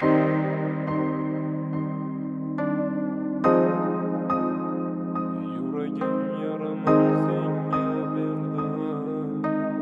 Yuragim yaraman senga berdim.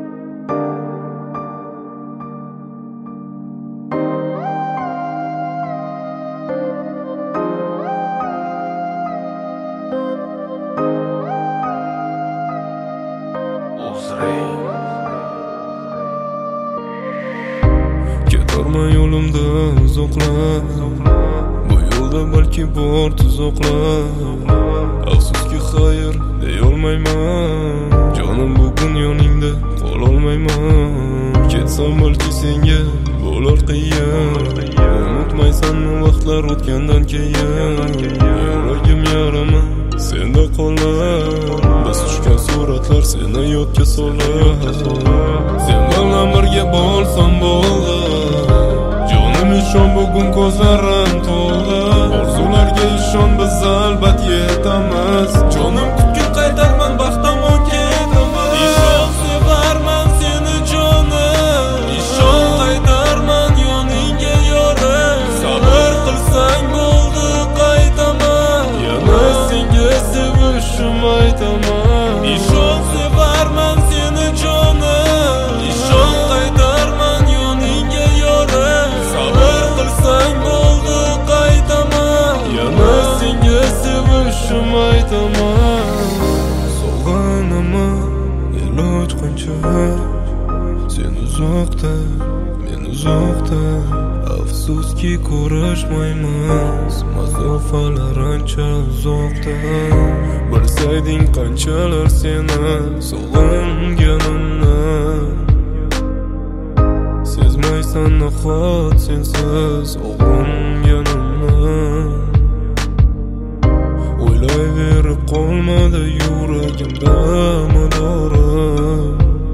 Ketarman yo'limda uzoqlar, bu yo'lda balki bor tuzoqlar. Afsuski xayr deyolmayman, jonim bugun yoningda qololmayman. Ketsam balki senga bo'lar qiyin, unutmaysanmi vaqtlar o'tgandan keyin. Yuragim yaraman senda qolar, biz tushgan suratlar seni yodga solar. Sen bilan birga bo'lsam bo'ldi, jonim ishon bugun ko'zlarim to'ldi. Orzularga ishon biz albat yetamiz, jonim kutgin qaytarman baxtamon ketaman. Ishon sevarman seni jonim, ishon qaytarman yoningga yorim. Sabr qilsang bo'ldi qaytaman, yana senga sevishim aytaman. Ishon sevarman seni jonim, ishon qaytarman yoningga yorim. Sabr qilsang bo'ldi qaytaman, yana senga sevishim aytaman. Sog'anaman iloj qancha, sen uzoqda men uzoqda. Afsuski ko'rishmaymiz, masofalar ancha uzoqda. Bilsayding qanchalar seni sog'inganimni, sezmaysan nahot sensiz og'ringanimni. O'ylayverib qolmadi yuragimda madorim,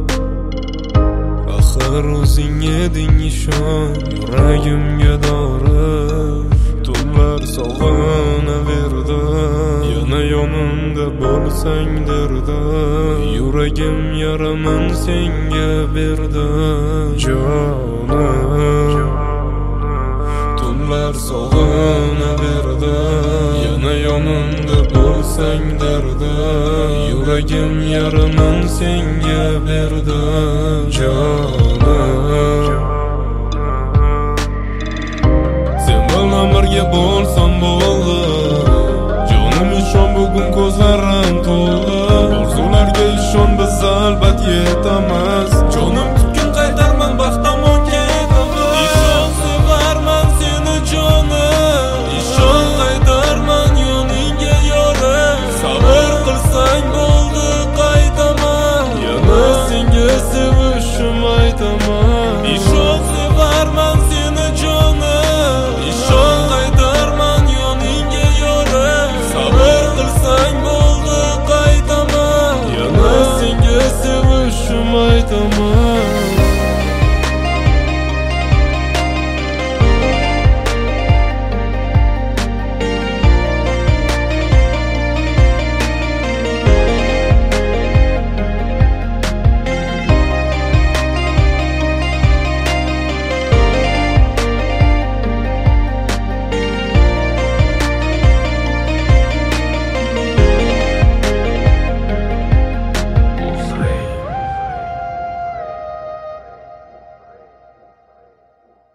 axir o'zing eding ishon yuragimga dori. Tunlar sog'inaverdim, yana yonimda bo'lsang derdim. Yuragim yaraman senga berdim jonim. Tunlar sog'inaverdim, yana yonimda bo'lsang derdim. Yuragim yaraman senga berdim jonim.